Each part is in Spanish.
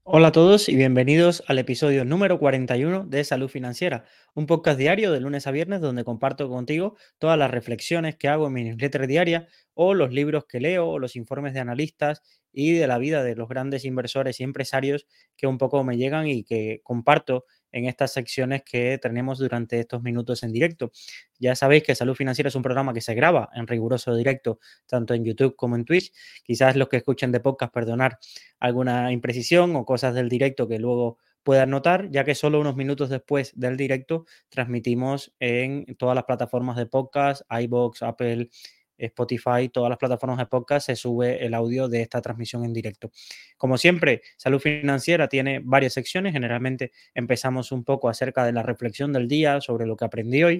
Hola a todos y bienvenidos al episodio número 41 de Salud Financiera, un podcast diario de lunes a viernes donde comparto contigo todas las reflexiones que hago en mi newsletter diaria o los libros que leo o los informes de analistas y de la vida de los grandes inversores y empresarios que un poco me llegan y que comparto en estas secciones que tenemos durante estos minutos en directo. Ya sabéis que Salud Financiera es un programa que se graba en riguroso directo tanto en YouTube como en Twitch. Quizás los que escuchen de podcast, perdonar alguna imprecisión o cosas del directo que luego puedan notar, ya que solo unos minutos después del directo transmitimos en todas las plataformas de podcast, iVoox, Apple, Spotify, todas las plataformas de podcast se sube el audio de esta transmisión en directo. Como siempre, Salud Financiera tiene varias secciones. Generalmente empezamos un poco acerca de la reflexión del día sobre lo que aprendí hoy.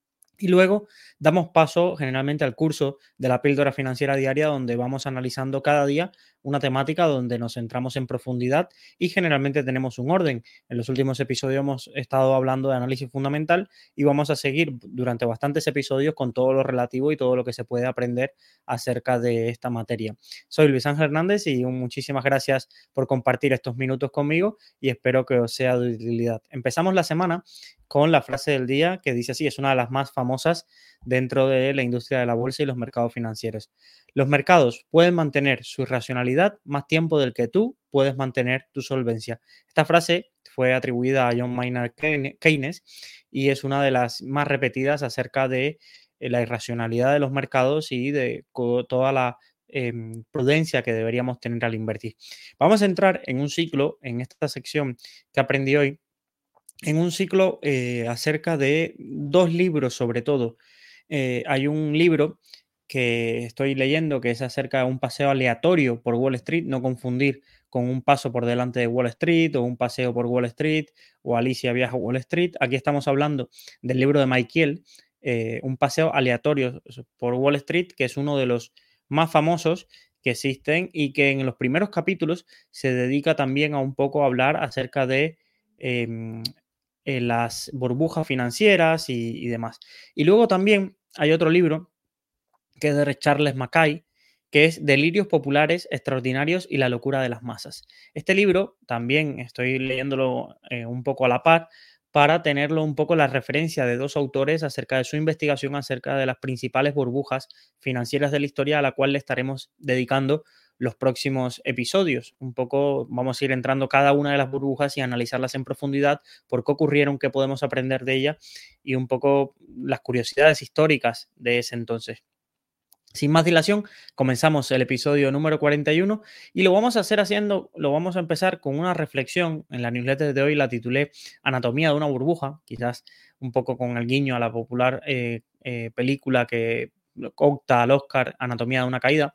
Y luego damos paso generalmente al curso de la píldora financiera diaria, donde vamos analizando cada día una temática donde nos centramos en profundidad y generalmente tenemos un orden. En los últimos episodios hemos estado hablando de análisis fundamental y vamos a seguir durante bastantes episodios con todo lo relativo y todo lo que se puede aprender acerca de esta materia. Soy Luis Ángel Hernández y muchísimas gracias por compartir estos minutos conmigo y espero que os sea de utilidad. Empezamos la semana con la frase del día que dice así, es una de las más famosas dentro de la industria de la bolsa y los mercados financieros. Los mercados pueden mantener su racionalidad más tiempo del que tú puedes mantener tu solvencia. Esta frase fue atribuida a John Maynard Keynes y es una de las más repetidas acerca de la irracionalidad de los mercados y de toda la prudencia que deberíamos tener al invertir. Vamos a entrar en un ciclo, en esta sección que aprendí hoy, en un ciclo acerca de dos libros sobre todo. Hay un libro que estoy leyendo que es acerca de un paseo aleatorio por Wall Street, no confundir con un paso por delante de Wall Street o un paseo por Wall Street o Alicia viaja a Wall Street. Aquí estamos hablando del libro de Michael, un paseo aleatorio por Wall Street, que es uno de los más famosos que existen y que en los primeros capítulos se dedica también a un poco a hablar acerca de em, las burbujas financieras y demás. Y luego también hay otro libro que es de Charles Mackay, que es Delirios Populares Extraordinarios y la locura de las masas. Este libro también estoy leyéndolo un poco a la par para tenerlo un poco la referencia de dos autores acerca de su investigación acerca de las principales burbujas financieras de la historia, a la cual le estaremos dedicando los próximos episodios. Un poco vamos a ir entrando cada una de las burbujas y analizarlas en profundidad, por qué ocurrieron, qué podemos aprender de ellas y un poco las curiosidades históricas de ese entonces. Sin más dilación, comenzamos el episodio número 41 y lo vamos a empezar con una reflexión. En la newsletter de hoy la titulé Anatomía de una burbuja, quizás un poco con el guiño a la popular película que opta al Oscar, Anatomía de una caída,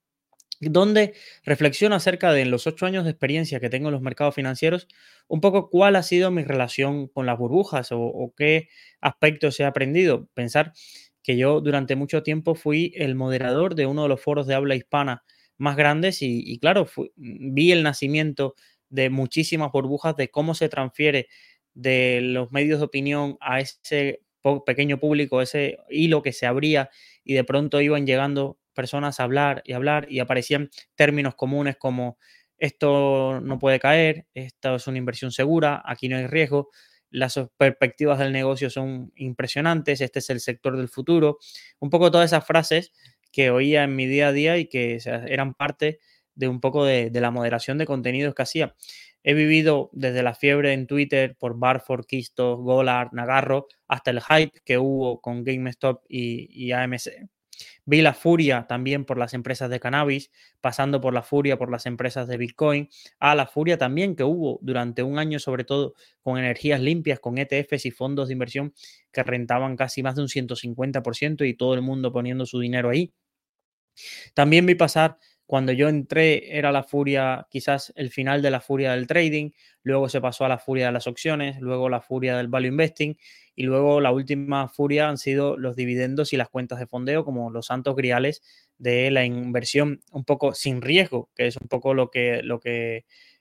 donde reflexiono acerca de en los 8 años de experiencia que tengo en los mercados financieros, un poco cuál ha sido mi relación con las burbujas o qué aspectos he aprendido. Pensar que yo durante mucho tiempo fui el moderador de uno de los foros de habla hispana más grandes y claro, vi el nacimiento de muchísimas burbujas, de cómo se transfiere de los medios de opinión a ese pequeño público, ese hilo que se abría y de pronto iban llegando personas a hablar y aparecían términos comunes como esto no puede caer, esto es una inversión segura, aquí no hay riesgo, las perspectivas del negocio son impresionantes, este es el sector del futuro, un poco todas esas frases que oía en mi día a día y que, o sea, eran parte de un poco de la moderación de contenidos que hacía. He vivido desde la fiebre en Twitter por Barford, Kistos, Golar, Nagarro, hasta el hype que hubo con GameStop y AMC. Vi la furia también por las empresas de cannabis, pasando por la furia por las empresas de Bitcoin, a la furia también que hubo durante un año, sobre todo con energías limpias, con ETFs y fondos de inversión que rentaban casi más de un 150% y todo el mundo poniendo su dinero ahí. También vi pasar, cuando yo entré, era la furia, quizás el final de la furia del trading, luego se pasó a la furia de las opciones, luego la furia del value investing y luego la última furia han sido los dividendos y las cuentas de fondeo como los santos griales de la inversión un poco sin riesgo, que es un poco lo que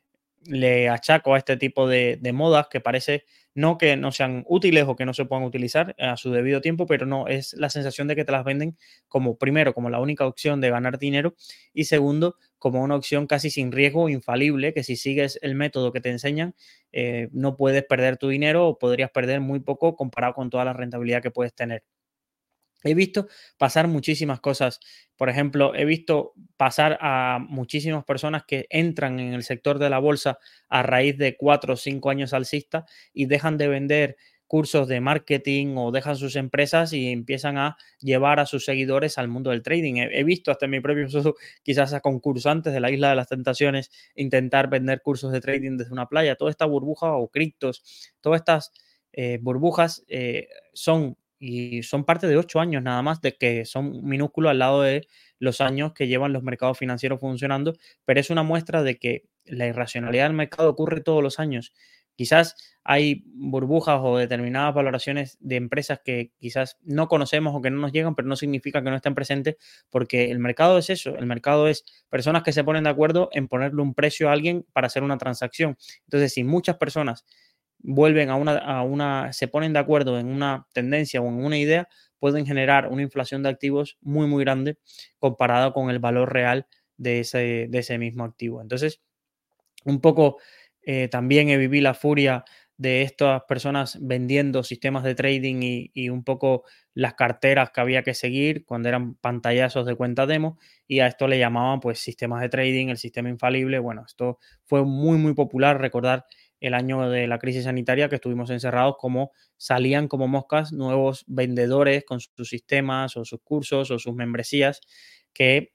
le achaco a este tipo de modas que parece no que no sean útiles o que no se puedan utilizar a su debido tiempo, pero no, es la sensación de que te las venden como, primero, como la única opción de ganar dinero y segundo, como una opción casi sin riesgo, infalible, que si sigues el método que te enseñan, no puedes perder tu dinero o podrías perder muy poco comparado con toda la rentabilidad que puedes tener. He visto pasar muchísimas cosas. Por ejemplo, he visto pasar a muchísimas personas que entran en el sector de la bolsa a raíz de 4 o 5 años alcista y dejan de vender cursos de marketing o dejan sus empresas y empiezan a llevar a sus seguidores al mundo del trading. He visto hasta en mi propio proceso quizás a concursantes de la Isla de las Tentaciones intentar vender cursos de trading desde una playa. Toda esta burbuja o criptos, todas estas burbujas son parte de 8 años nada más, de que son minúsculos al lado de los años que llevan los mercados financieros funcionando, pero es una muestra de que la irracionalidad del mercado ocurre todos los años. Quizás hay burbujas o determinadas valoraciones de empresas que quizás no conocemos o que no nos llegan, pero no significa que no estén presentes, porque el mercado es eso, el mercado es personas que se ponen de acuerdo en ponerle un precio a alguien para hacer una transacción. Entonces, si muchas personas vuelven se ponen de acuerdo en una tendencia o en una idea, pueden generar una inflación de activos muy, muy grande comparada con el valor real de ese mismo activo. Entonces, un poco también he vivido la furia de estas personas vendiendo sistemas de trading y un poco las carteras que había que seguir cuando eran pantallazos de cuenta demo y a esto le llamaban pues sistemas de trading, el sistema infalible. Bueno, esto fue muy muy popular, recordar el año de la crisis sanitaria que estuvimos encerrados, como salían como moscas nuevos vendedores con sus sistemas o sus cursos o sus membresías que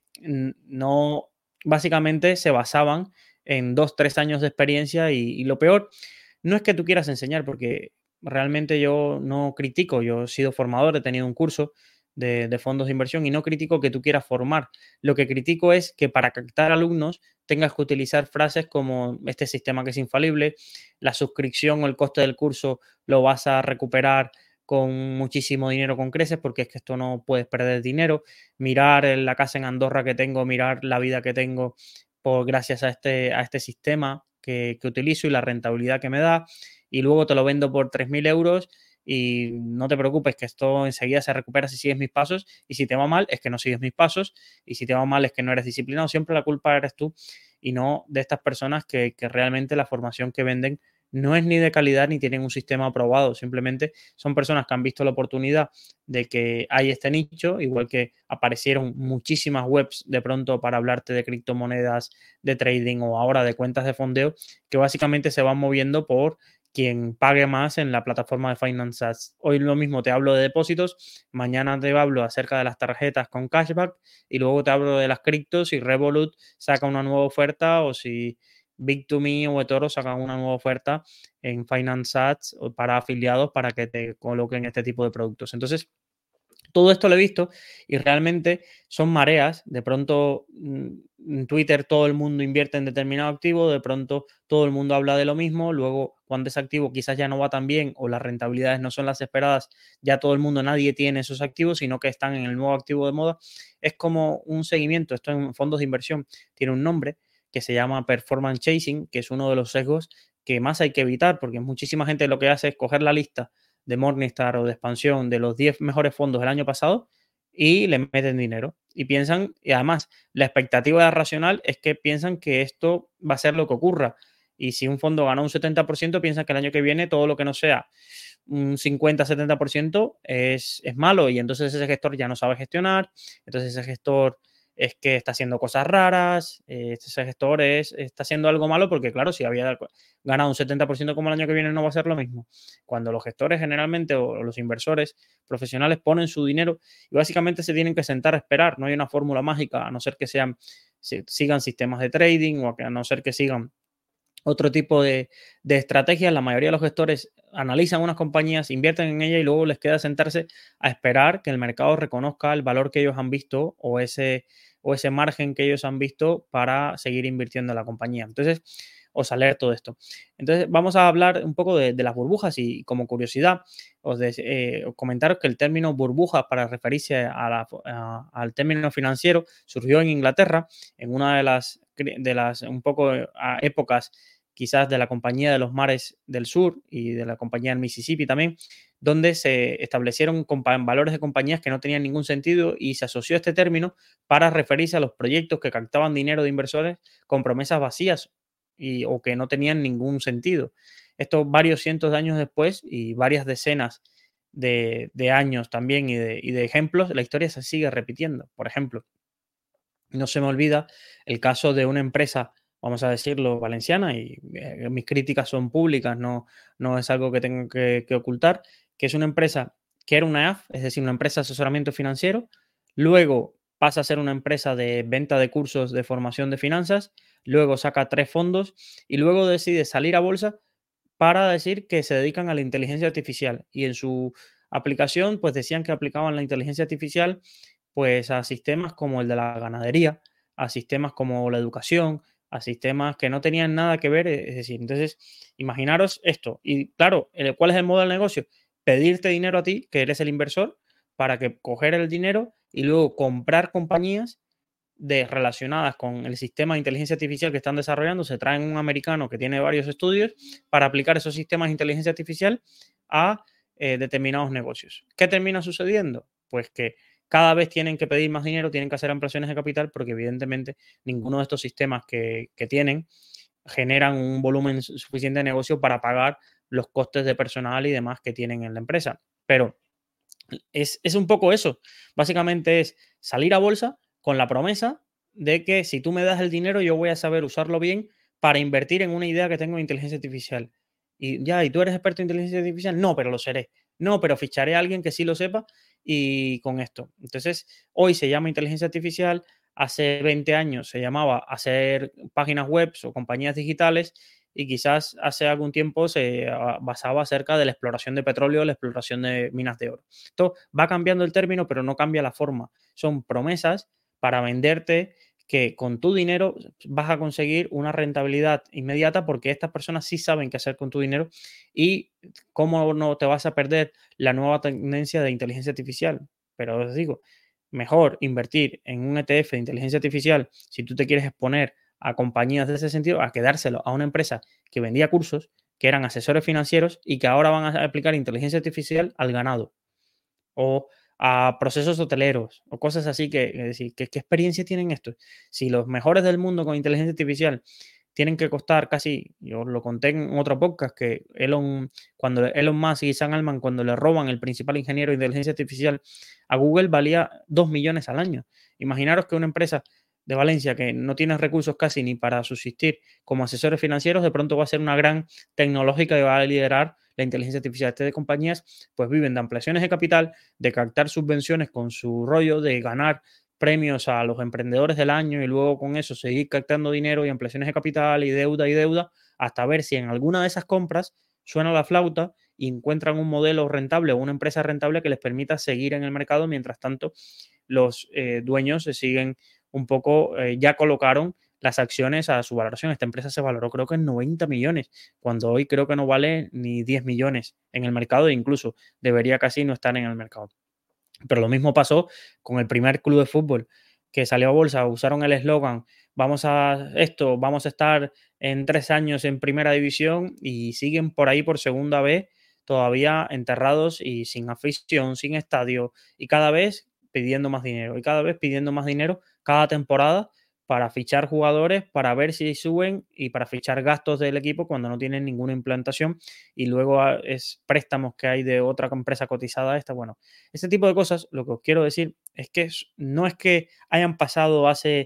no básicamente se basaban en 2, 3 años de experiencia y lo peor no es que tú quieras enseñar, porque realmente yo no critico, yo he sido formador, he tenido un curso de fondos de inversión y no critico que tú quieras formar. Lo que critico es que para captar alumnos tengas que utilizar frases como este sistema que es infalible, la suscripción o el coste del curso lo vas a recuperar con muchísimo dinero con creces, porque es que esto no puedes perder dinero, mirar la casa en Andorra que tengo, mirar la vida que tengo gracias a este sistema que utilizo y la rentabilidad que me da, y luego te lo vendo por 3.000 euros y no te preocupes que esto enseguida se recupera si sigues mis pasos, y si te va mal es que no sigues mis pasos, y si te va mal es que no eres disciplinado, siempre la culpa eres tú y no de estas personas que realmente la formación que venden no es ni de calidad ni tienen un sistema aprobado, simplemente son personas que han visto la oportunidad de que hay este nicho, igual que aparecieron muchísimas webs de pronto para hablarte de criptomonedas, de trading o ahora de cuentas de fondeo, que básicamente se van moviendo por quien pague más en la plataforma de Finance Ads. Hoy lo mismo te hablo de depósitos, mañana te hablo acerca de las tarjetas con cashback y luego te hablo de las criptos si Revolut saca una nueva oferta o si Bit2Me o eToro sacan una nueva oferta en Finance Ads para afiliados para que te coloquen este tipo de productos. Entonces, todo esto lo he visto y realmente son mareas. De pronto en Twitter todo el mundo invierte en determinado activo, de pronto todo el mundo habla de lo mismo, luego cuando ese activo quizás ya no va tan bien o las rentabilidades no son las esperadas, ya todo el mundo, nadie tiene esos activos, sino que están en el nuevo activo de moda. Es como un seguimiento, esto en fondos de inversión tiene un nombre que se llama performance chasing, que es uno de los sesgos que más hay que evitar, porque muchísima gente lo que hace es coger la lista de Morningstar o de expansión de los 10 mejores fondos del año pasado y le meten dinero. Y piensan, y además, la expectativa racional es que piensan que esto va a ser lo que ocurra. Y si un fondo gana un 70%, piensan que el año que viene todo lo que no sea un 50-70% es malo. Y entonces ese gestor ya no sabe gestionar. Entonces ese gestor es que está haciendo cosas raras. Ese gestor está haciendo algo malo porque, claro, si había ganado un 70% como el año que viene, no va a ser lo mismo. Cuando los gestores generalmente o los inversores profesionales ponen su dinero y básicamente se tienen que sentar a esperar, no hay una fórmula mágica, a no ser que sigan sistemas de trading o a no ser que sigan otro tipo de estrategias. La mayoría de los gestores analizan unas compañías, invierten en ellas y luego les queda sentarse a esperar que el mercado reconozca el valor que ellos han visto o ese margen que ellos han visto para seguir invirtiendo en la compañía. Entonces, os alerto de esto. Entonces, vamos a hablar un poco de las burbujas y como curiosidad, os comentaros que el término burbuja para referirse al término financiero surgió en Inglaterra en una de las un poco épocas quizás de la Compañía de los Mares del Sur y de la Compañía del Mississippi también, donde se establecieron valores de compañías que no tenían ningún sentido y se asoció este término para referirse a los proyectos que captaban dinero de inversores con promesas vacías o que no tenían ningún sentido. Esto varios cientos de años después y varias decenas de años también y de ejemplos, la historia se sigue repitiendo. Por ejemplo, no se me olvida el caso de una empresa, vamos a decirlo, valenciana, y mis críticas son públicas, no es algo que tengo que ocultar, que es una empresa que era una EAF, es decir, una empresa de asesoramiento financiero, luego pasa a ser una empresa de venta de cursos de formación de finanzas, luego saca 3 fondos y luego decide salir a bolsa para decir que se dedican a la inteligencia artificial. Y en su aplicación, pues decían que aplicaban la inteligencia artificial pues a sistemas como el de la ganadería, a sistemas como la educación, a sistemas que no tenían nada que ver, es decir, entonces, imaginaros esto. Y claro, ¿cuál es el modo del negocio? Pedirte dinero a ti, que eres el inversor, para que coger el dinero y luego comprar compañías relacionadas con el sistema de inteligencia artificial que están desarrollando. Se traen un americano que tiene varios estudios para aplicar esos sistemas de inteligencia artificial a determinados negocios. ¿Qué termina sucediendo? Pues que cada vez tienen que pedir más dinero, tienen que hacer ampliaciones de capital porque evidentemente ninguno de estos sistemas que tienen generan un volumen suficiente de negocio para pagar los costes de personal y demás que tienen en la empresa. Pero es un poco eso. Básicamente es salir a bolsa con la promesa de que si tú me das el dinero, yo voy a saber usarlo bien para invertir en una idea que tengo de inteligencia artificial. Y ya, ¿y tú eres experto en inteligencia artificial? No, pero lo seré. No, pero ficharé a alguien que sí lo sepa y con esto. Entonces, hoy se llama inteligencia artificial, hace 20 años se llamaba hacer páginas web o compañías digitales y quizás hace algún tiempo se basaba acerca de la exploración de petróleo, la exploración de minas de oro. Esto va cambiando el término, pero no cambia la forma. Son promesas para venderte que con tu dinero vas a conseguir una rentabilidad inmediata porque estas personas sí saben qué hacer con tu dinero y cómo no te vas a perder la nueva tendencia de inteligencia artificial. Pero os digo, mejor invertir en un ETF de inteligencia artificial si tú te quieres exponer a compañías de ese sentido, a quedárselo a una empresa que vendía cursos, que eran asesores financieros y que ahora van a aplicar inteligencia artificial al ganado o a procesos hoteleros o cosas así que, es decir, ¿qué experiencia tienen estos? Si los mejores del mundo con inteligencia artificial tienen que costar casi, yo lo conté en otro podcast, que cuando Elon Musk y Sam Altman, cuando le roban el principal ingeniero de inteligencia artificial a Google, valía 2 millones al año. Imaginaros que una empresa de Valencia que no tiene recursos casi ni para subsistir como asesores financieros, de pronto va a ser una gran tecnológica que va a liderar la inteligencia artificial. Este de compañías pues viven de ampliaciones de capital, de captar subvenciones con su rollo, de ganar premios a los emprendedores del año y luego con eso seguir captando dinero y ampliaciones de capital y deuda, hasta ver si en alguna de esas compras suena la flauta y encuentran un modelo rentable o una empresa rentable que les permita seguir en el mercado. Mientras tanto, los dueños se siguen un poco, ya colocaron las acciones a su valoración. Esta empresa se valoró creo que en 90 millones, cuando hoy creo que no vale ni 10 millones en el mercado e incluso debería casi no estar en el mercado. Pero lo mismo pasó con el primer club de fútbol que salió a bolsa, usaron el eslogan, vamos a estar en 3 años en primera división y siguen por ahí por segunda vez todavía enterrados y sin afición, sin estadio y cada vez pidiendo más dinero y cada vez pidiendo más dinero cada temporada para fichar jugadores, para ver si suben y para fichar gastos del equipo cuando no tienen ninguna implantación y luego es préstamos que hay de otra empresa cotizada a esta. Bueno, este tipo de cosas, lo que os quiero decir es que no es que hayan pasado hace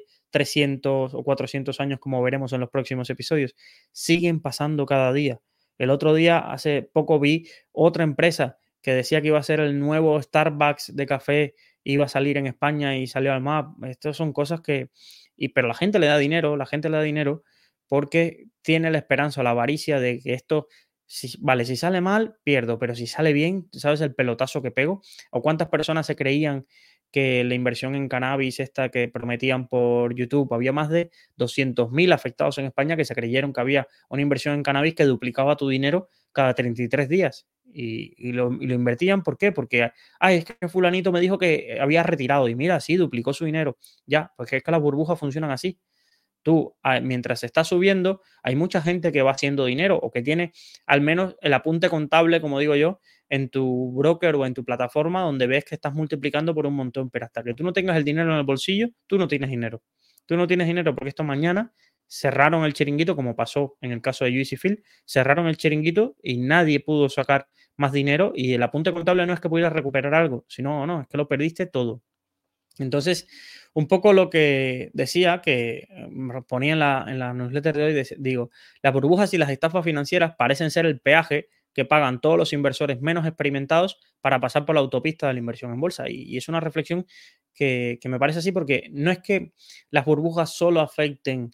300 o 400 años, como veremos en los próximos episodios, siguen pasando cada día. El otro día, hace poco, vi otra empresa que decía que iba a ser el nuevo Starbucks de café, iba a salir en España y salió al MAP. Estas son cosas pero la gente le da dinero, la gente le da dinero porque tiene la esperanza o la avaricia de que esto vale, si sale mal, pierdo, pero si sale bien, ¿sabes el pelotazo que pego? ¿O cuántas personas se creían que la inversión en cannabis, esta que prometían por YouTube, había más de 200.000 afectados en España que se creyeron que había una inversión en cannabis que duplicaba tu dinero cada 33 días? Y lo invertían, ¿por qué? Porque, es que fulanito me dijo que había retirado y mira, sí, duplicó su dinero. Ya, pues es que las burbujas funcionan así. mientras está subiendo, hay mucha gente que va haciendo dinero o que tiene al menos el apunte contable, como digo yo, en tu broker o en tu plataforma donde ves que estás multiplicando por un montón, pero hasta que tú no tengas el dinero en el bolsillo, tú no tienes dinero. Tú no tienes dinero porque esta mañana cerraron el chiringuito, como pasó en el caso de UEC Field, cerraron el chiringuito y nadie pudo sacar más dinero y el apunte contable no es que pudieras recuperar algo, sino no, es que lo perdiste todo. Entonces, un poco lo que decía, que ponía en la newsletter de hoy, digo, las burbujas y las estafas financieras parecen ser el peaje que pagan todos los inversores menos experimentados para pasar por la autopista de la inversión en bolsa. Y es una reflexión que me parece así porque no es que las burbujas solo afecten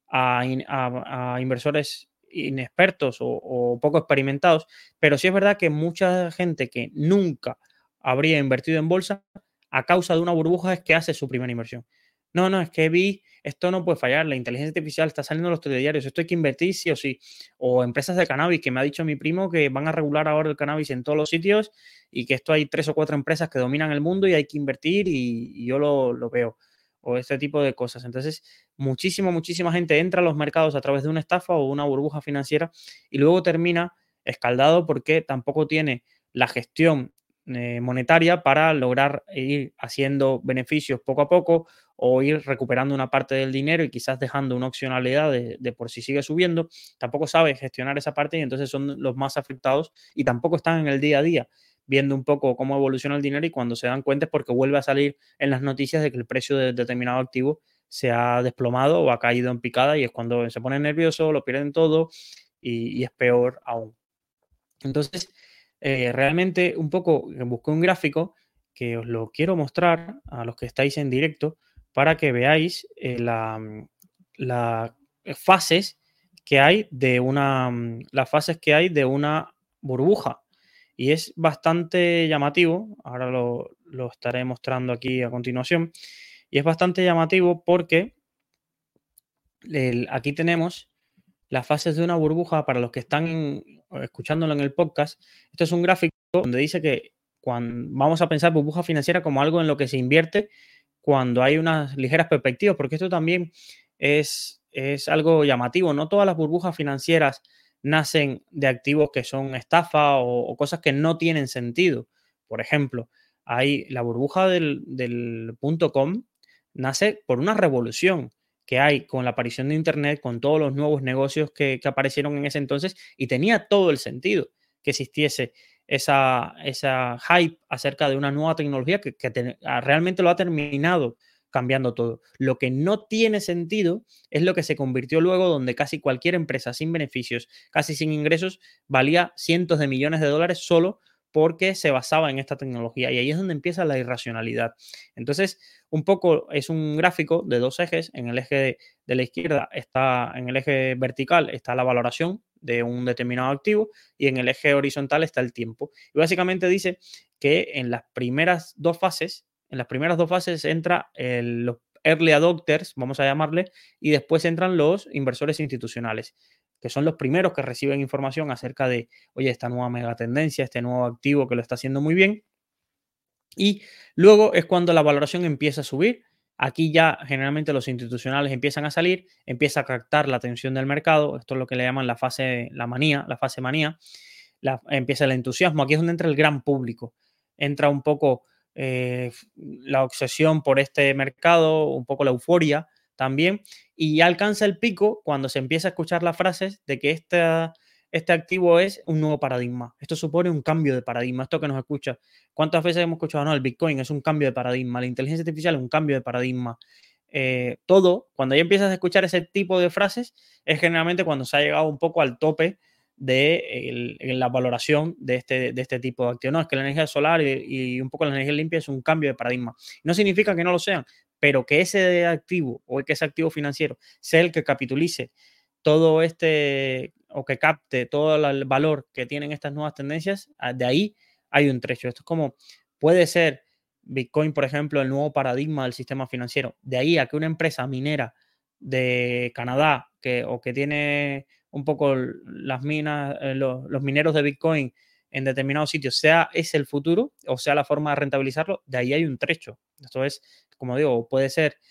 a inversores inexpertos o poco experimentados, pero sí es verdad que mucha gente que nunca habría invertido en bolsa a causa de una burbuja es que hace su primera inversión. No, no, es que esto no puede fallar, la inteligencia artificial está saliendo en los telediarios, esto hay que invertir sí o sí. O empresas de cannabis, que me ha dicho mi primo que van a regular ahora el cannabis en todos los sitios y que esto hay 3 o 4 empresas que dominan el mundo y hay que invertir y yo lo veo. O este tipo de cosas. Entonces, muchísima gente entra a los mercados a través de una estafa o una burbuja financiera y luego termina escaldado porque tampoco tiene la gestión monetaria para lograr ir haciendo beneficios poco a poco o ir recuperando una parte del dinero y quizás dejando una opcionalidad de por si sigue subiendo. Tampoco sabe gestionar esa parte y entonces son los más afectados y tampoco están en el día a día viendo un poco cómo evoluciona el dinero y cuando se dan cuenta es porque vuelve a salir en las noticias de que el precio de determinado activo se ha desplomado o ha caído en picada y es cuando se ponen nerviosos, lo pierden todo y es peor aún. Entonces, realmente un poco busqué un gráfico que os lo quiero mostrar a los que estáis en directo para que veáis las fases que hay de las fases que hay de una burbuja. Y es bastante llamativo, ahora lo estaré mostrando aquí a continuación, y es bastante llamativo porque aquí tenemos las fases de una burbuja, para los que están escuchándolo en el podcast, esto es un gráfico donde dice que vamos a pensar burbuja financiera como algo en lo que se invierte cuando hay unas ligeras perspectivas, porque esto también es algo llamativo. No todas las burbujas financieras nacen de activos que son estafa o cosas que no tienen sentido. Por ejemplo, hay la burbuja del punto com nace por una revolución que hay con la aparición de Internet, con todos los nuevos negocios que aparecieron en ese entonces, y tenía todo el sentido que existiese esa hype acerca de una nueva tecnología que realmente lo ha terminado cambiando todo. Lo que no tiene sentido es lo que se convirtió luego, donde casi cualquier empresa sin beneficios, casi sin ingresos, valía cientos de millones de dólares solo porque se basaba en esta tecnología. Y ahí es donde empieza la irracionalidad. Entonces, un poco es un gráfico de dos ejes. En el eje de la izquierda está, en el eje vertical está la valoración de un determinado activo y en el eje horizontal está el tiempo. Y básicamente dice que en las primeras dos fases entra los early adopters, vamos a llamarle, y después entran los inversores institucionales, que son los primeros que reciben información acerca de, oye, esta nueva megatendencia, este nuevo activo que lo está haciendo muy bien. Y luego es cuando la valoración empieza a subir. Aquí ya generalmente los institucionales empiezan a salir, empieza a captar la atención del mercado. Esto es lo que le llaman la fase manía. Empieza el entusiasmo. Aquí es donde entra el gran público. Entra un poco la obsesión por este mercado, un poco la euforia también. Y ya alcanza el pico cuando se empieza a escuchar las frases de que este activo es un nuevo paradigma. Esto supone un cambio de paradigma. Esto que nos escucha. ¿Cuántas veces hemos escuchado? No, el Bitcoin es un cambio de paradigma, la inteligencia artificial es un cambio de paradigma. Todo, cuando ya empiezas a escuchar ese tipo de frases, es generalmente cuando se ha llegado un poco al tope de la valoración de este tipo de activos. No, es que la energía solar y un poco la energía limpia es un cambio de paradigma. No significa que no lo sean, pero que ese activo o que ese activo financiero sea el que capitalice todo o que capte todo el valor que tienen estas nuevas tendencias, de ahí hay un trecho. Esto es como puede ser Bitcoin, por ejemplo, el nuevo paradigma del sistema financiero. De ahí a que una empresa minera de Canadá que tiene un poco las minas, los mineros de Bitcoin en determinados sitios, es el futuro o sea la forma de rentabilizarlo, de ahí hay un trecho. Esto es, como digo, puede ser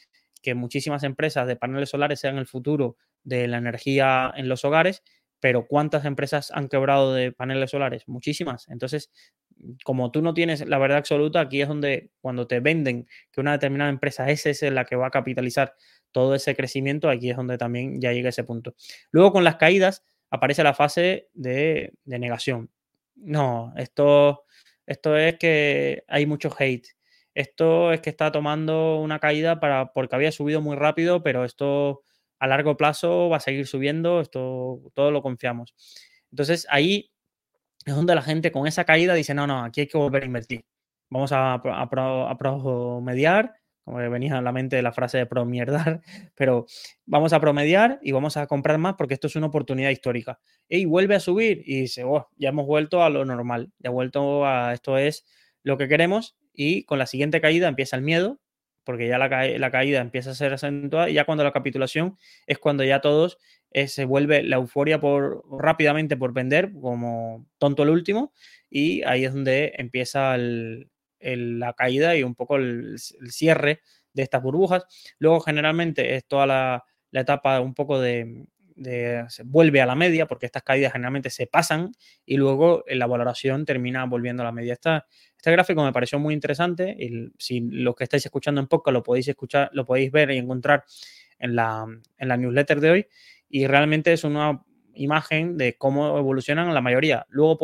que muchísimas empresas de paneles solares sean el futuro de la energía en los hogares, pero ¿cuántas empresas han quebrado de paneles solares? Muchísimas. Entonces, como tú no tienes la verdad absoluta, aquí es donde cuando te venden que una determinada empresa es la que va a capitalizar todo ese crecimiento, aquí es donde también ya llega ese punto. Luego con las caídas aparece la fase de negación. No, esto es que hay mucho hate. Esto es que está tomando una caída porque había subido muy rápido, pero esto a largo plazo va a seguir subiendo, esto todo lo confiamos. Entonces ahí es donde la gente con esa caída dice, no, no, aquí hay que volver a invertir. Vamos a promediar, como que venía a la mente la frase de promierdar, pero vamos a promediar y vamos a comprar más porque esto es una oportunidad histórica. Y vuelve a subir y dice, oh, ya hemos vuelto a lo normal, ya he vuelto a esto es lo que queremos y con la siguiente caída empieza el miedo, porque ya la caída empieza a ser acentuada y ya cuando la capitulación es cuando ya todos se vuelve la euforia rápidamente por vender, como tonto el último, y ahí es donde empieza la caída y un poco el cierre de estas burbujas. Luego, generalmente, es toda la etapa un poco se vuelve a la media, porque estas caídas generalmente se pasan y luego la valoración termina volviendo a la media. Este gráfico me pareció muy interesante y si los que estáis escuchando en podcast lo podéis escuchar, lo podéis ver y encontrar en la newsletter de hoy y realmente es una imagen de cómo evolucionan la mayoría. Luego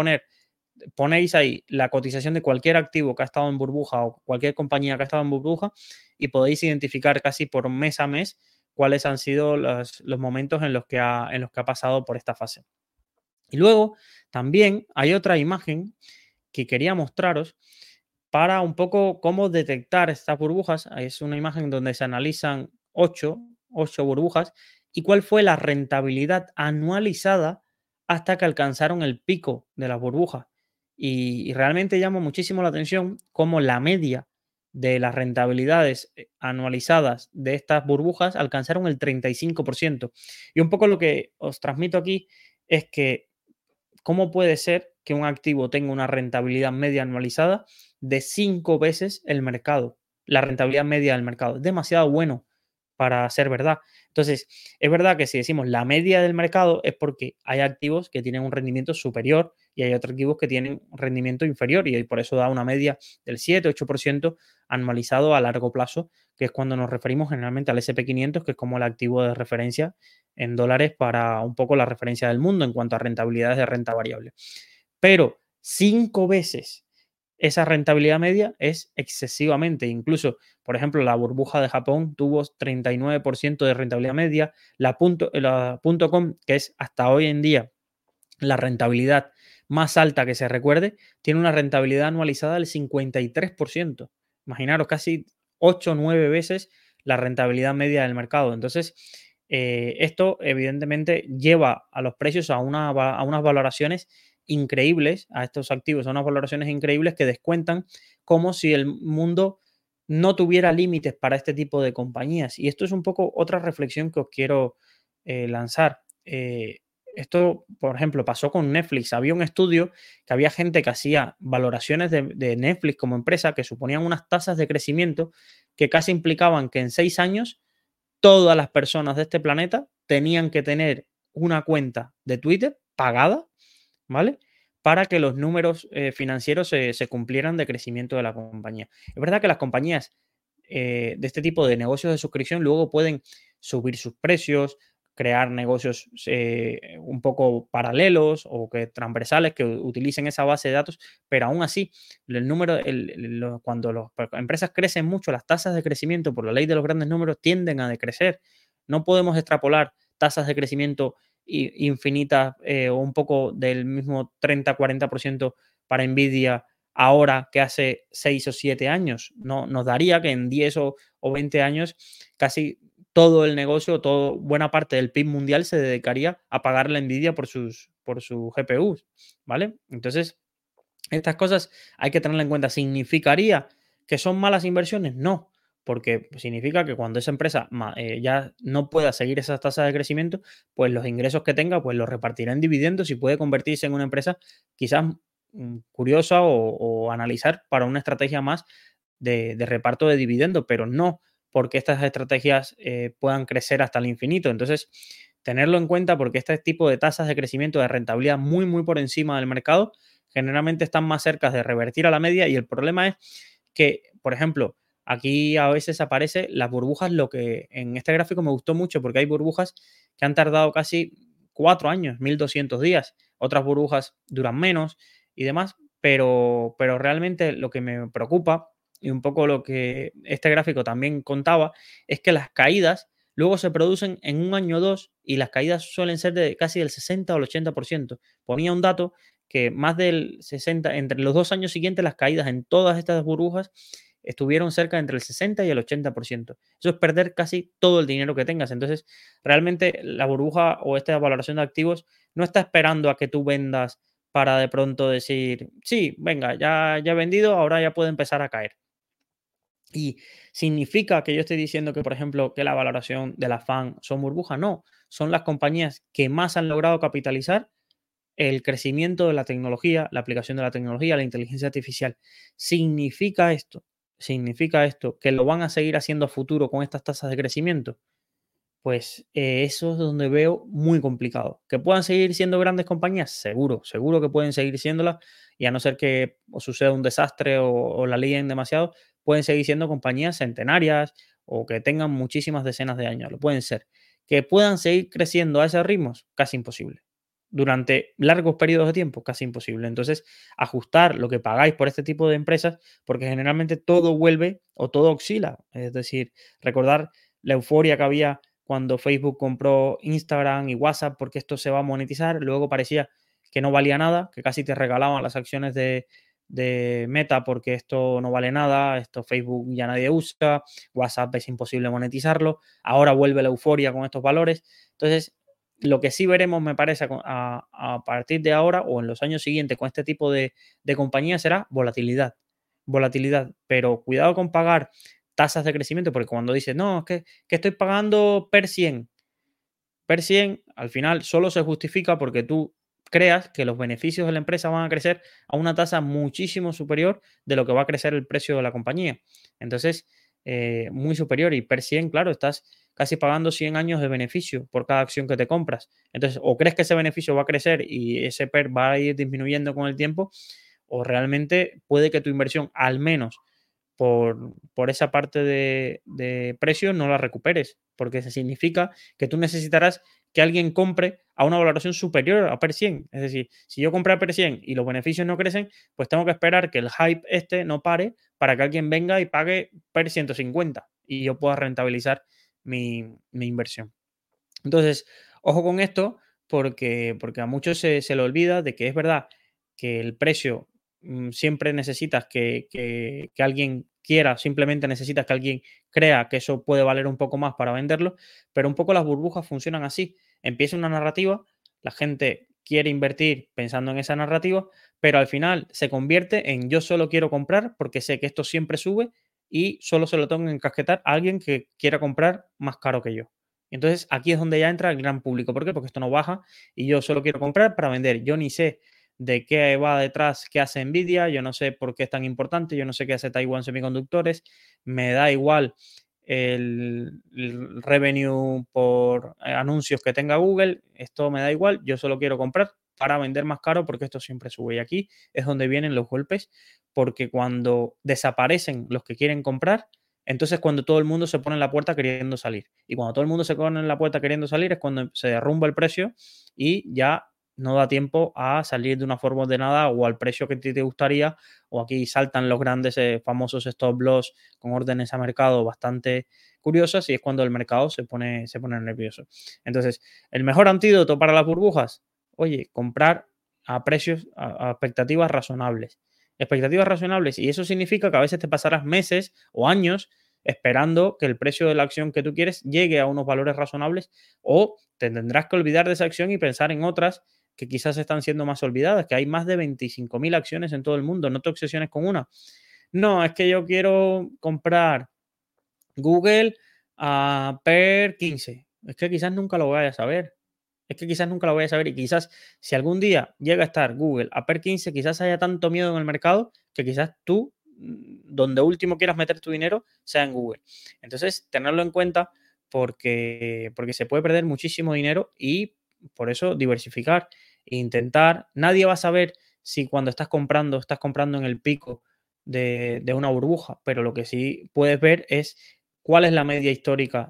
ponéis ahí la cotización de cualquier activo que ha estado en burbuja o cualquier compañía que ha estado en burbuja y podéis identificar casi por mes a mes cuáles han sido los momentos en los que ha pasado por esta fase. Y luego también hay otra imagen que quería mostraros para un poco cómo detectar estas burbujas. Es una imagen donde se analizan 8 burbujas y cuál fue la rentabilidad anualizada hasta que alcanzaron el pico de las burbujas. Y realmente llama muchísimo la atención cómo la media de las rentabilidades anualizadas de estas burbujas alcanzaron el 35%. Y un poco lo que os transmito aquí es que ¿cómo puede ser que un activo tenga una rentabilidad media anualizada de 5 veces el mercado? La rentabilidad media del mercado. Es demasiado bueno para ser verdad. Entonces, es verdad que si decimos la media del mercado es porque hay activos que tienen un rendimiento superior y hay otros activos que tienen un rendimiento inferior y por eso da una media del 7-8% anualizado a largo plazo, que es cuando nos referimos generalmente al SP500, que es como el activo de referencia en dólares para un poco la referencia del mundo en cuanto a rentabilidades de renta variable. Pero 5 veces esa rentabilidad media es excesivamente. Incluso, por ejemplo, la burbuja de Japón tuvo 39% de rentabilidad media. La .com, que es hasta hoy en día la rentabilidad más alta que se recuerde, tiene una rentabilidad anualizada del 53%. Imaginaros, casi 8 o 9 veces la rentabilidad media del mercado. Entonces, esto evidentemente lleva a los precios a unas valoraciones increíbles, a estos activos, a unas valoraciones increíbles que descuentan como si el mundo no tuviera límites para este tipo de compañías. Y esto es un poco otra reflexión que os quiero lanzar. Esto, por ejemplo, pasó con Netflix. Había un estudio que había gente que hacía valoraciones de Netflix como empresa que suponían unas tasas de crecimiento que casi implicaban que en 6 años todas las personas de este planeta tenían que tener una cuenta de Twitter pagada, ¿vale? Para que los números financieros se cumplieran de crecimiento de la compañía. Es verdad que las compañías de este tipo de negocios de suscripción luego pueden subir sus precios, crear negocios un poco paralelos o que transversales que utilicen esa base de datos, pero aún así, el número, cuando las empresas crecen mucho, las tasas de crecimiento por la ley de los grandes números tienden a decrecer. No podemos extrapolar tasas de crecimiento infinitas o un poco del mismo 30-40% para Nvidia ahora que hace 6 o 7 años. No, nos daría que en 10 o 20 años casi todo el negocio, buena parte del PIB mundial se dedicaría a pagar la Nvidia por sus GPUs, ¿vale? Entonces, estas cosas hay que tenerlas en cuenta. ¿Significaría que son malas inversiones? No, porque significa que cuando esa empresa ya no pueda seguir esas tasas de crecimiento, pues los ingresos que tenga, pues los repartirá en dividendos y puede convertirse en una empresa quizás curiosa o analizar para una estrategia más de reparto de dividendos, pero no porque estas estrategias puedan crecer hasta el infinito. Entonces, tenerlo en cuenta porque este tipo de tasas de crecimiento de rentabilidad muy, muy por encima del mercado generalmente están más cerca de revertir a la media y el problema es que, por ejemplo, aquí a veces aparece las burbujas, lo que en este gráfico me gustó mucho porque hay burbujas que han tardado casi 4 años, 1200 días, otras burbujas duran menos y demás, pero realmente lo que me preocupa y un poco lo que este gráfico también contaba es que las caídas luego se producen en un año o dos y las caídas suelen ser de casi del 60 o el 80%. Ponía un dato que más del 60, entre los 2 años siguientes, las caídas en todas estas burbujas estuvieron cerca entre el 60 y el 80%. Eso es perder casi todo el dinero que tengas. Entonces, realmente la burbuja o esta valoración de activos no está esperando a que tú vendas para de pronto decir, sí, venga, ya he vendido, ahora ya puede empezar a caer. Y significa que yo estoy diciendo que, por ejemplo, que la valoración de la FAN son burbujas. No, son las compañías que más han logrado capitalizar el crecimiento de la tecnología, la aplicación de la tecnología, la inteligencia artificial. ¿Significa esto? ¿Significa esto que lo van a seguir haciendo a futuro con estas tasas de crecimiento? Pues eso es donde veo muy complicado. ¿Que puedan seguir siendo grandes compañías? Seguro, seguro que pueden seguir siéndolas y a no ser que os suceda un desastre o la líen demasiado, pueden seguir siendo compañías centenarias o que tengan muchísimas decenas de años. Lo pueden ser. ¿Que puedan seguir creciendo a esos ritmos? Casi imposible. Durante largos periodos de tiempo, casi imposible. Entonces, ajustar lo que pagáis por este tipo de empresas, porque generalmente todo vuelve o todo oscila. Es decir, recordar la euforia que había cuando Facebook compró Instagram y WhatsApp porque esto se va a monetizar, luego parecía que no valía nada, que casi te regalaban las acciones de Meta porque esto no vale nada, esto Facebook ya nadie usa, WhatsApp es imposible monetizarlo, ahora vuelve la euforia con estos valores. Entonces, lo que sí veremos, me parece, a partir de ahora o en los años siguientes con este tipo de compañías será volatilidad. Volatilidad, pero cuidado con pagar tasas de crecimiento, porque cuando dices, no, es que estoy pagando per 100 al final solo se justifica porque tú creas que los beneficios de la empresa van a crecer a una tasa muchísimo superior de lo que va a crecer el precio de la compañía. Entonces, muy superior y per 100, claro, estás casi pagando 100 años de beneficio por cada acción que te compras. Entonces, o crees que ese beneficio va a crecer y ese PER va a ir disminuyendo con el tiempo, o realmente puede que tu inversión, al menos por esa parte de precio, no la recuperes, porque eso significa que tú necesitarás que alguien compre a una valoración superior a PER 100. Es decir, si yo compré a PER 100 y los beneficios no crecen, pues tengo que esperar que el hype este no pare para que alguien venga y pague PER 150 y yo pueda rentabilizar mi inversión. Entonces, ojo con esto, porque a muchos se le olvida de que es verdad que el precio siempre necesitas que alguien quiera, simplemente necesitas que alguien crea que eso puede valer un poco más para venderlo, pero un poco las burbujas funcionan así. Empieza una narrativa, la gente quiere invertir pensando en esa narrativa, pero al final se convierte en yo solo quiero comprar porque sé que esto siempre sube y solo se lo tengo que encasquetar a alguien que quiera comprar más caro que yo. Entonces, aquí es donde ya entra el gran público. ¿Por qué? Porque esto no baja y yo solo quiero comprar para vender. Yo ni sé de qué va detrás, qué hace Nvidia, yo no sé por qué es tan importante, yo no sé qué hace Taiwan Semiconductores, me da igual el revenue por anuncios que tenga Google, esto me da igual, yo solo quiero comprar para vender más caro porque esto siempre sube. Y aquí es donde vienen los golpes, porque cuando desaparecen los que quieren comprar, entonces cuando todo el mundo se pone en la puerta queriendo salir. Y cuando todo el mundo se pone en la puerta queriendo salir es cuando se derrumba el precio y ya no da tiempo a salir de una forma ordenada o al precio que te gustaría, o aquí saltan los grandes famosos stop loss con órdenes a mercado bastante curiosas y es cuando el mercado se pone nervioso. Entonces, el mejor antídoto para las burbujas, oye, comprar a precios, a expectativas razonables. Expectativas razonables y eso significa que a veces te pasarás meses o años esperando que el precio de la acción que tú quieres llegue a unos valores razonables o te tendrás que olvidar de esa acción y pensar en otras que quizás están siendo más olvidadas, que hay más de 25.000 acciones en todo el mundo, no te obsesiones con una. No, es que yo quiero comprar Google a PER 15. Es que quizás nunca lo vayas a saber. Es que quizás nunca lo vayas a saber y quizás si algún día llega a estar Google a PER 15, quizás haya tanto miedo en el mercado que quizás tú donde último quieras meter tu dinero sea en Google. Entonces, tenerlo en cuenta porque se puede perder muchísimo dinero y por eso diversificar e intentar. Nadie va a saber si cuando estás comprando en el pico de una burbuja, pero lo que sí puedes ver es cuál es la media histórica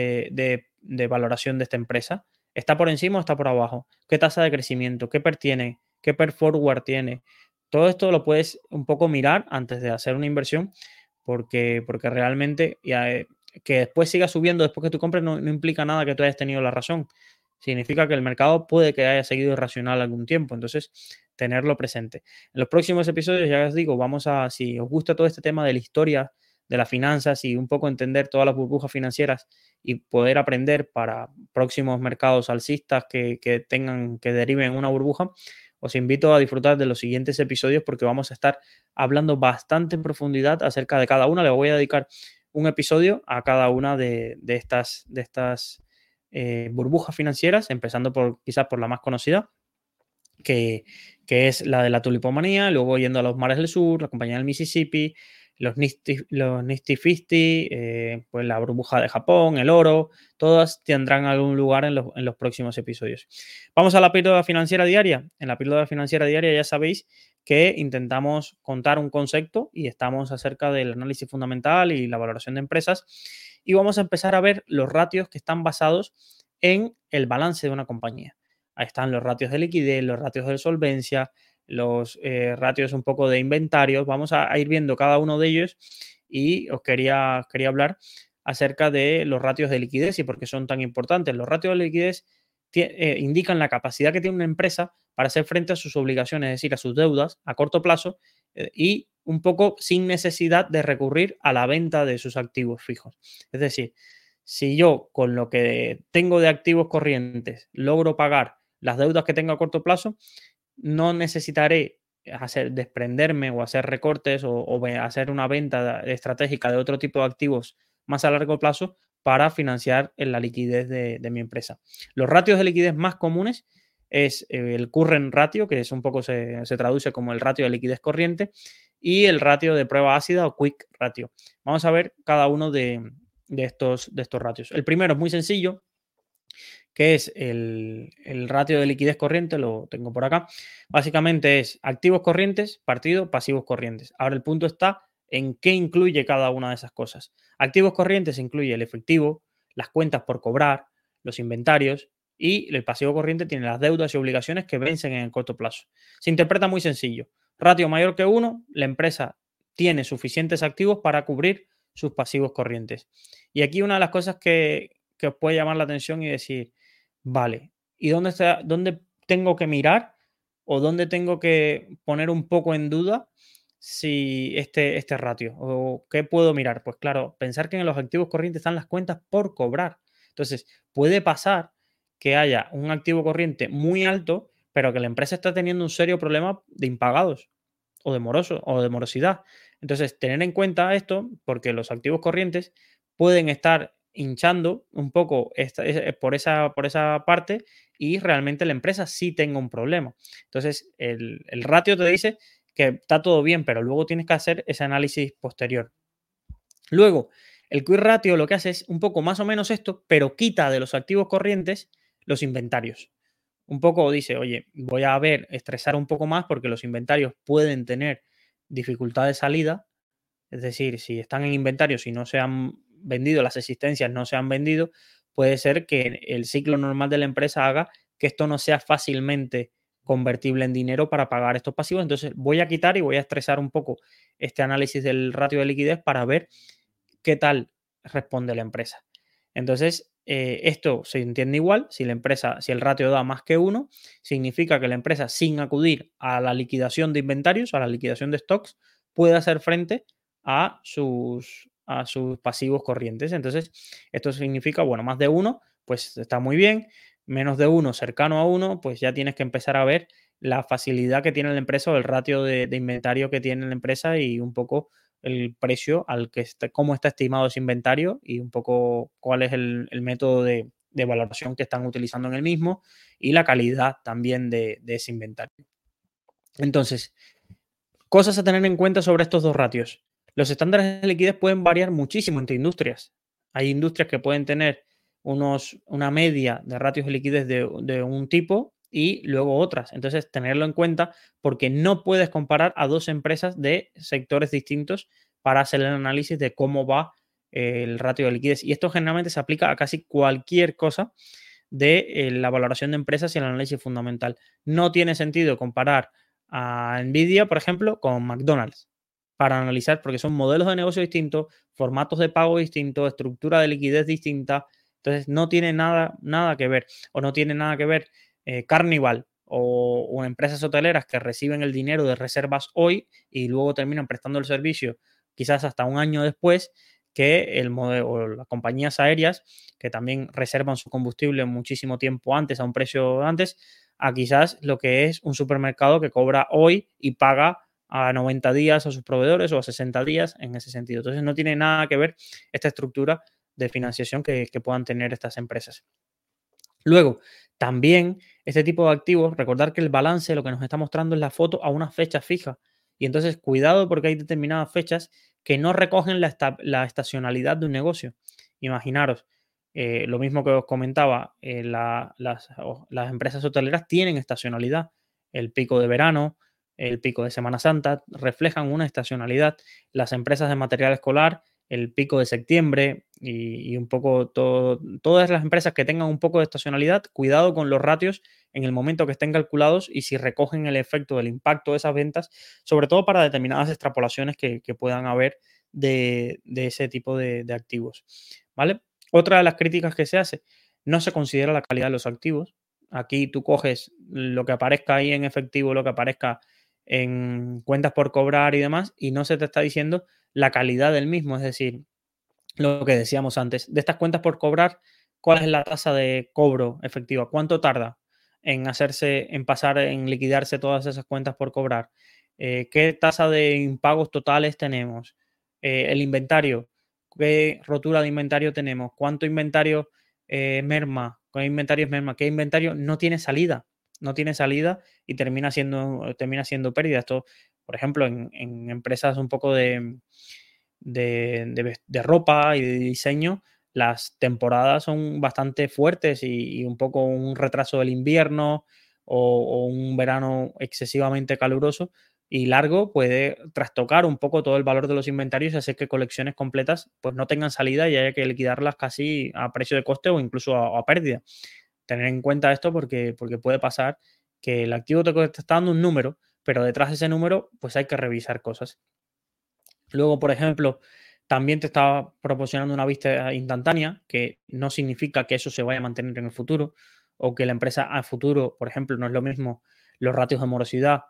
de valoración de esta empresa. ¿Está por encima o está por abajo? ¿Qué tasa de crecimiento? ¿Qué PER tiene? ¿Qué PER forward tiene? Todo esto lo puedes un poco mirar antes de hacer una inversión porque realmente que después siga subiendo después que tú compres no implica nada que tú hayas tenido la razón. Significa que el mercado puede que haya seguido irracional algún tiempo. Entonces, tenerlo presente. En los próximos episodios, ya os digo, si os gusta todo este tema de la historia de las finanzas y un poco entender todas las burbujas financieras y poder aprender para próximos mercados alcistas que deriven en una burbuja, os invito a disfrutar de los siguientes episodios porque vamos a estar hablando bastante en profundidad acerca de cada una. Le voy a dedicar un episodio a cada una de estas burbujas financieras, empezando quizás por la más conocida, que es la de la tulipomanía, luego yendo a los mares del sur, la compañía del Mississippi, los Nifty 50, pues la burbuja de Japón, el oro, todas tendrán algún lugar en los próximos episodios. Vamos a la píldora financiera diaria. En la píldora financiera diaria ya sabéis que intentamos contar un concepto y estamos acerca del análisis fundamental y la valoración de empresas y vamos a empezar a ver los ratios que están basados en el balance de una compañía. Ahí están los ratios de liquidez, los ratios de solvencia, los ratios un poco de inventarios. Vamos a ir viendo cada uno de ellos y os quería hablar acerca de los ratios de liquidez y por qué son tan importantes. Los ratios de liquidez indican la capacidad que tiene una empresa para hacer frente a sus obligaciones, es decir, a sus deudas a corto plazo y un poco sin necesidad de recurrir a la venta de sus activos fijos. Es decir, si yo con lo que tengo de activos corrientes logro pagar las deudas que tengo a corto plazo, no necesitaré desprenderme o hacer recortes o hacer una venta estratégica de otro tipo de activos más a largo plazo para financiar la liquidez de mi empresa. Los ratios de liquidez más comunes es el current ratio, que es un poco se traduce como el ratio de liquidez corriente, y el ratio de prueba ácida o quick ratio. Vamos a ver cada uno de estos ratios. El primero es muy sencillo, que es el ratio de liquidez corriente, lo tengo por acá. Básicamente es activos corrientes partido pasivos corrientes. Ahora el punto está en qué incluye cada una de esas cosas. Activos corrientes incluye el efectivo, las cuentas por cobrar, los inventarios y el pasivo corriente tiene las deudas y obligaciones que vencen en el corto plazo. Se interpreta muy sencillo. Ratio mayor que 1, la empresa tiene suficientes activos para cubrir sus pasivos corrientes. Y aquí una de las cosas que os puede llamar la atención y decir, vale, ¿y dónde tengo que mirar o dónde tengo que poner un poco en duda si este ratio o qué puedo mirar? Pues claro, pensar que en los activos corrientes están las cuentas por cobrar. Entonces, puede pasar que haya un activo corriente muy alto, pero que la empresa está teniendo un serio problema de impagados o de morosidad. Entonces, tener en cuenta esto porque los activos corrientes pueden estar hinchando un poco por esa parte y realmente la empresa sí tenga un problema. Entonces, el ratio te dice que está todo bien, pero luego tienes que hacer ese análisis posterior. Luego, el quick ratio lo que hace es un poco más o menos esto, pero quita de los activos corrientes los inventarios. Un poco dice, oye, voy a estresar un poco más porque los inventarios pueden tener dificultad de salida. Es decir, si están en inventario, si no se han vendido, las existencias no se han vendido, puede ser que el ciclo normal de la empresa haga que esto no sea fácilmente convertible en dinero para pagar estos pasivos. Entonces voy a quitar y voy a estresar un poco este análisis del ratio de liquidez para ver qué tal responde la empresa. Entonces, esto se entiende igual, si el ratio da más que 1, significa que la empresa, sin acudir a la liquidación de inventarios, a la liquidación de stocks, puede hacer frente a sus pasivos corrientes. Entonces, esto significa, bueno, más de 1, pues está muy bien, menos de 1, cercano a 1, pues ya tienes que empezar a ver la facilidad que tiene la empresa o el ratio de inventario que tiene la empresa y un poco el precio cómo está estimado ese inventario y un poco cuál es el método de valoración que están utilizando en el mismo y la calidad también de ese inventario. Entonces, Cosas a tener en cuenta sobre estos dos ratios. Los estándares de liquidez pueden variar muchísimo entre industrias. Hay industrias que pueden tener una media de ratios de liquidez de un tipo y luego otras. Entonces, tenerlo en cuenta porque no puedes comparar a dos empresas de sectores distintos para hacer el análisis de cómo va el ratio de liquidez. Y esto generalmente se aplica a casi cualquier cosa de la valoración de empresas y el análisis fundamental. No tiene sentido comparar a Nvidia, por ejemplo, con McDonald's para analizar, porque son modelos de negocio distintos, formatos de pago distintos, estructura de liquidez distinta. Entonces, no tiene nada que ver, o no tiene nada que ver Carnival o empresas hoteleras que reciben el dinero de reservas hoy y luego terminan prestando el servicio quizás hasta un año después, que el modelo, o las compañías aéreas que también reservan su combustible muchísimo tiempo antes, a un precio antes, a quizás lo que es un supermercado que cobra hoy y paga a 90 días a sus proveedores o a 60 días en ese sentido. Entonces no tiene nada que ver esta estructura de financiación que puedan tener estas empresas. Luego, también este tipo de activos, recordar que el balance lo que nos está mostrando es la foto a una fecha fija. Y entonces, cuidado porque hay determinadas fechas que no recogen la estacionalidad de un negocio. Imaginaros, lo mismo que os comentaba, las empresas hoteleras tienen estacionalidad. El pico de verano, el pico de Semana Santa, reflejan una estacionalidad. Las empresas de material escolar, el pico de septiembre y un poco todas las empresas que tengan un poco de estacionalidad, cuidado con los ratios en el momento que estén calculados y si recogen el efecto del impacto de esas ventas, sobre todo para determinadas extrapolaciones que puedan haber de ese tipo de activos. ¿Vale? Otra de las críticas que se hace, no se considera la calidad de los activos. Aquí tú coges lo que aparezca ahí en efectivo, lo que aparezca en cuentas por cobrar y demás, y no se te está diciendo la calidad del mismo, es decir, lo que decíamos antes, de estas cuentas por cobrar, ¿cuál es la tasa de cobro efectiva? ¿Cuánto tarda en hacerse, en pasar, en liquidarse todas esas cuentas por cobrar? ¿Qué tasa de impagos totales tenemos? El inventario, ¿qué rotura de inventario tenemos? ¿Cuánto inventario merma? ¿Qué inventario es merma? ¿Qué inventario no tiene salida? No tiene salida y termina siendo pérdida. Esto, por ejemplo, en empresas un poco de ropa y de diseño, las temporadas son bastante fuertes y un poco un retraso del invierno o un verano excesivamente caluroso y largo puede trastocar un poco todo el valor de los inventarios y hacer que colecciones completas pues no tengan salida y haya que liquidarlas casi a precio de coste o incluso a pérdida. Tener en cuenta esto porque puede pasar que el activo te está dando un número, pero detrás de ese número pues hay que revisar cosas. Luego, por ejemplo, también te está proporcionando una vista instantánea, que no significa que eso se vaya a mantener en el futuro, o que la empresa a futuro, por ejemplo, no es lo mismo los ratios de morosidad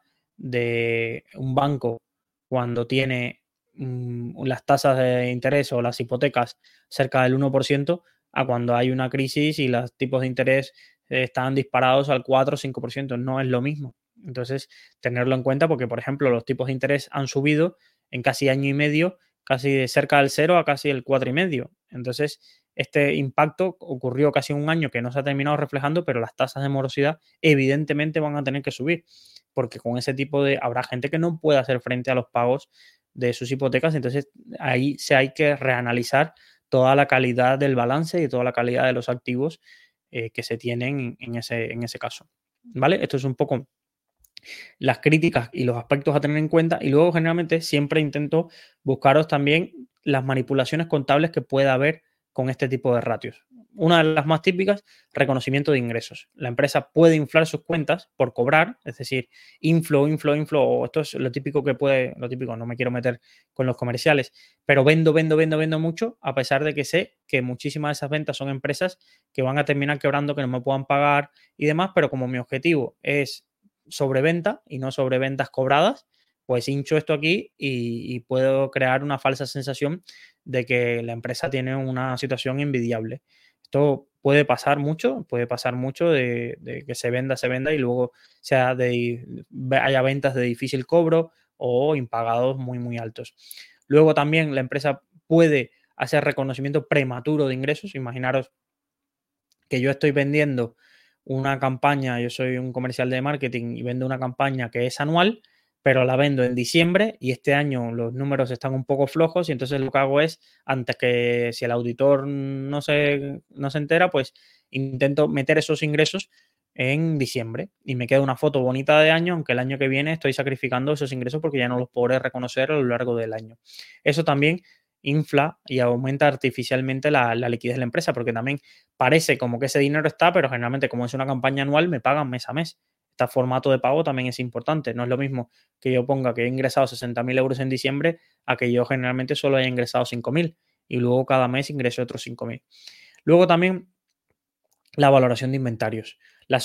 de un banco cuando tiene las tasas de interés o las hipotecas cerca del 1% a cuando hay una crisis y los tipos de interés están disparados al 4 o 5%. No es lo mismo. Entonces, tenerlo en cuenta porque, por ejemplo, los tipos de interés han subido en casi año y medio, casi de cerca del 0 a casi el 4,5. Entonces, este impacto ocurrió casi un año que no se ha terminado reflejando, pero las tasas de morosidad evidentemente van a tener que subir, porque con ese tipo de... habrá gente que no puede hacer frente a los pagos de sus hipotecas, entonces ahí se hay que reanalizar toda la calidad del balance y toda la calidad de los activos que se tienen en ese caso. ¿Vale? Esto es un poco las críticas y los aspectos a tener en cuenta y luego generalmente siempre intento buscaros también las manipulaciones contables que pueda haber con este tipo de ratios. Una de las más típicas, reconocimiento de ingresos. La empresa puede inflar sus cuentas por cobrar, es decir, inflow, esto es lo típico que puede, lo típico, no me quiero meter con los comerciales, pero vendo mucho, a pesar de que sé que muchísimas de esas ventas son empresas que van a terminar quebrando, que no me puedan pagar y demás, pero como mi objetivo es sobreventa y no sobreventas cobradas, pues hincho esto aquí y puedo crear una falsa sensación de que la empresa tiene una situación envidiable. Esto puede pasar mucho de que se venda y luego haya ventas de difícil cobro o impagados muy altos. Luego también la empresa puede hacer reconocimiento prematuro de ingresos. Imaginaros que yo estoy vendiendo una campaña, yo soy un comercial de marketing y vendo una campaña que es anual, pero la vendo en diciembre y este año los números están un poco flojos y entonces lo que hago es, antes que si el auditor no se entera, pues intento meter esos ingresos en diciembre y me queda una foto bonita de año, aunque el año que viene estoy sacrificando esos ingresos porque ya no los podré reconocer a lo largo del año. Eso también infla y aumenta artificialmente la liquidez de la empresa, porque también parece como que ese dinero está, pero generalmente como es una campaña anual me pagan mes a mes. Este formato de pago también es importante. No es lo mismo que yo ponga que he ingresado 60.000 euros en diciembre a que yo generalmente solo haya ingresado 5.000 y luego cada mes ingreso otros 5.000. Luego también la valoración de inventarios.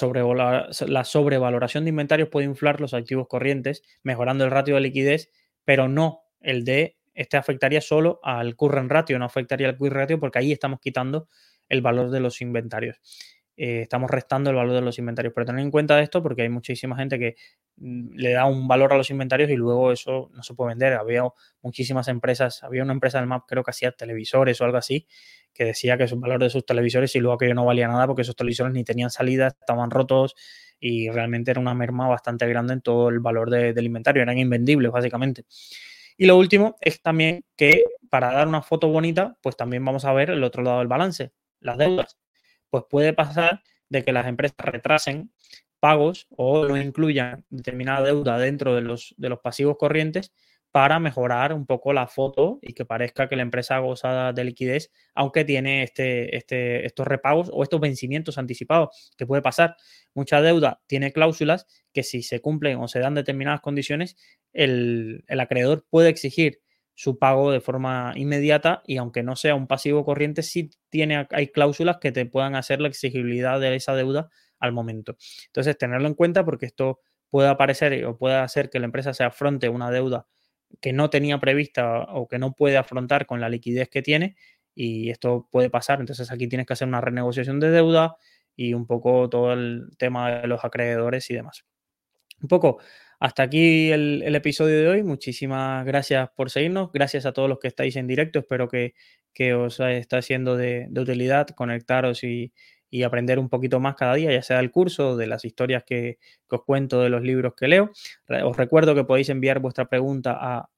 La sobrevaloración de inventarios puede inflar los activos corrientes, mejorando el ratio de liquidez, pero no el de, este afectaría solo al current ratio, no afectaría al quick ratio porque ahí estamos quitando el valor de los inventarios. Estamos restando el valor de los inventarios. Pero tener en cuenta esto porque hay muchísima gente que le da un valor a los inventarios y luego eso no se puede vender. Había muchísimas empresas, había una empresa del MAP creo que hacía televisores o algo así, que decía que el valor de sus televisores y luego aquello no valía nada porque esos televisores ni tenían salida, estaban rotos y realmente era una merma bastante grande en todo el valor del inventario, eran invendibles básicamente. Y lo último es también que para dar una foto bonita, pues también vamos a ver el otro lado del balance, las deudas. Pues puede pasar de que las empresas retrasen pagos o no incluyan determinada deuda dentro de los pasivos corrientes para mejorar un poco la foto y que parezca que la empresa goza de liquidez, aunque tiene estos repagos o estos vencimientos anticipados, que puede pasar. Mucha deuda tiene cláusulas que si se cumplen o se dan determinadas condiciones, el acreedor puede exigir su pago de forma inmediata y aunque no sea un pasivo corriente, sí hay cláusulas que te puedan hacer la exigibilidad de esa deuda al momento. Entonces, tenerlo en cuenta porque esto puede aparecer o puede hacer que la empresa se afronte una deuda que no tenía prevista o que no puede afrontar con la liquidez que tiene y esto puede pasar. Entonces, aquí tienes que hacer una renegociación de deuda y un poco todo el tema de los acreedores y demás. Un poco hasta aquí el episodio de hoy. Muchísimas gracias por seguirnos. Gracias a todos los que estáis en directo. Espero que os está siendo de utilidad conectaros y aprender un poquito más cada día, ya sea del curso, de las historias que os cuento, de los libros que leo. Os recuerdo que podéis enviar vuestra pregunta a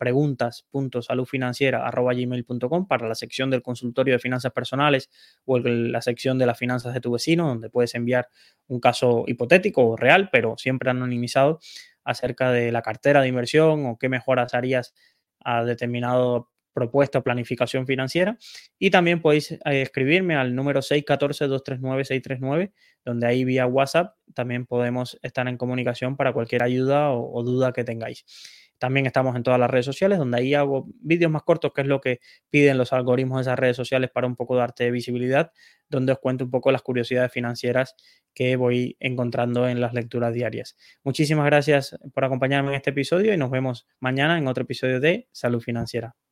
preguntas.saludfinanciera@gmail.com para la sección del consultorio de finanzas personales o la sección de las finanzas de tu vecino, donde puedes enviar un caso hipotético o real, pero siempre anonimizado, acerca de la cartera de inversión o qué mejoras harías a determinado propuesta o planificación financiera. Y también podéis escribirme al número 614-239-639, donde ahí vía WhatsApp también podemos estar en comunicación para cualquier ayuda o duda que tengáis. También estamos en todas las redes sociales, donde ahí hago vídeos más cortos, que es lo que piden los algoritmos de esas redes sociales para un poco darte visibilidad, donde os cuento un poco las curiosidades financieras que voy encontrando en las lecturas diarias. Muchísimas gracias por acompañarme en este episodio y nos vemos mañana en otro episodio de Salud Financiera.